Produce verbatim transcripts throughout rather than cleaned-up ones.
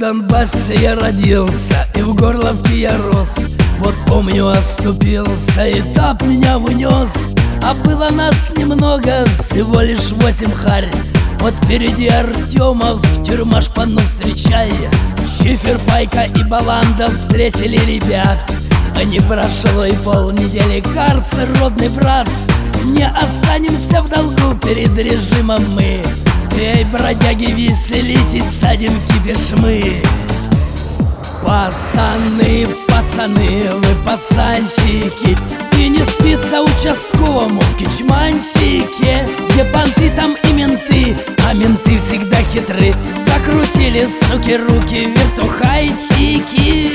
Донбассе я родился, и в Горловке я рос. Вот помню, оступился, этап меня унес. А было нас немного, всего лишь восемь харь. Вот впереди Артемовск, тюрьма шпану встречай. Шифер, Пайка и Баланда встретили ребят. А не прошло и полнедели, карцер, родный брат. Не останемся в долгу перед режимом мы. Эй, бродяги, веселитесь, садим кипиш мы. Пацаны, пацаны, вы пацанчики, и не спится участковому в Кичманчике. Где понты, там и менты, а менты всегда хитры. Закрутили, суки, руки, вертухайчики.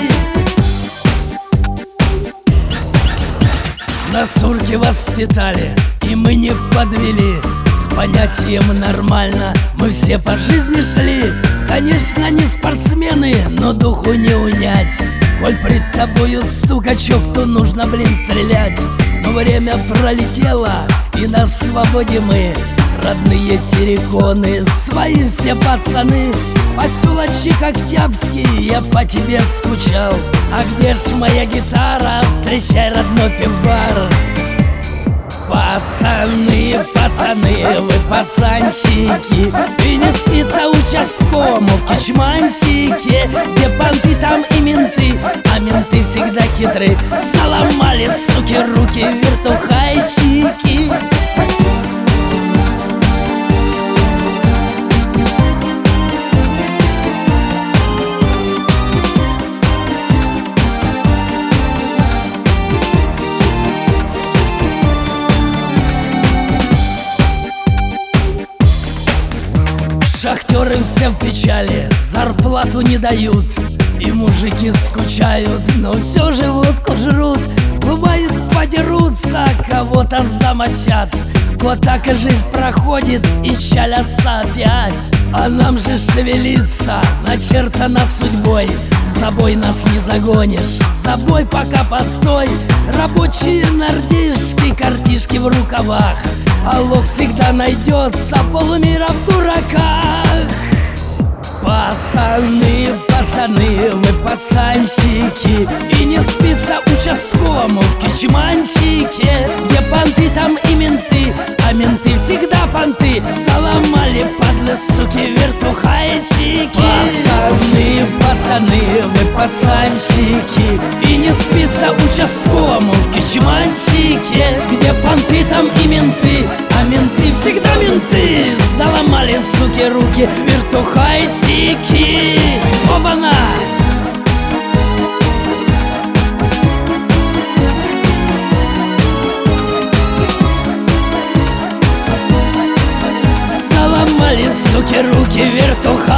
На сурке воспитали, и мы не подвели. С понятием нормально мы все по жизни шли. Конечно, не спортсмены, но духу не унять. Коль пред тобою стукачок, то нужно, блин, стрелять. Но время пролетело, и на свободе мы. Родные терриконы, свои все пацаны. Поселочек Октябрьский, я по тебе скучал. А где ж моя гитара? Встречай, родной пивбар. Пацаны, пацаны, вы пацанчики, и не спится участковому в Кичманчике. Где понты, там и менты, а менты всегда хитры. Заломали, суки, руки, вертухайчики. Шахтеры все в печали, зарплату не дают, и мужики скучают, но все же водку жрут. Бывает, подерутся, кого-то замочат. Вот так и жизнь проходит, и чалятся опять. А нам же шевелиться, начертано судьбой. В забой нас не загонишь, забой пока постой. Рабочие нордишки, картишки в рукавах, а лог всегда найдется, полмира в дураках. Пацаны, пацаны, вы пацанчики, и не спится участковому в Кичманчике. Где понты, там и менты, а менты всегда понты. Заломали, падлы, суки, вертухайчики. Пацаны, пацаны, вы пацанчики, и не спится участковому в Кичманчике. Где понты, там и менты, а менты всегда менты. Заломали, суки, руки, вертухайчики. Оба-на! Заломали, суки, руки, вертухайчики.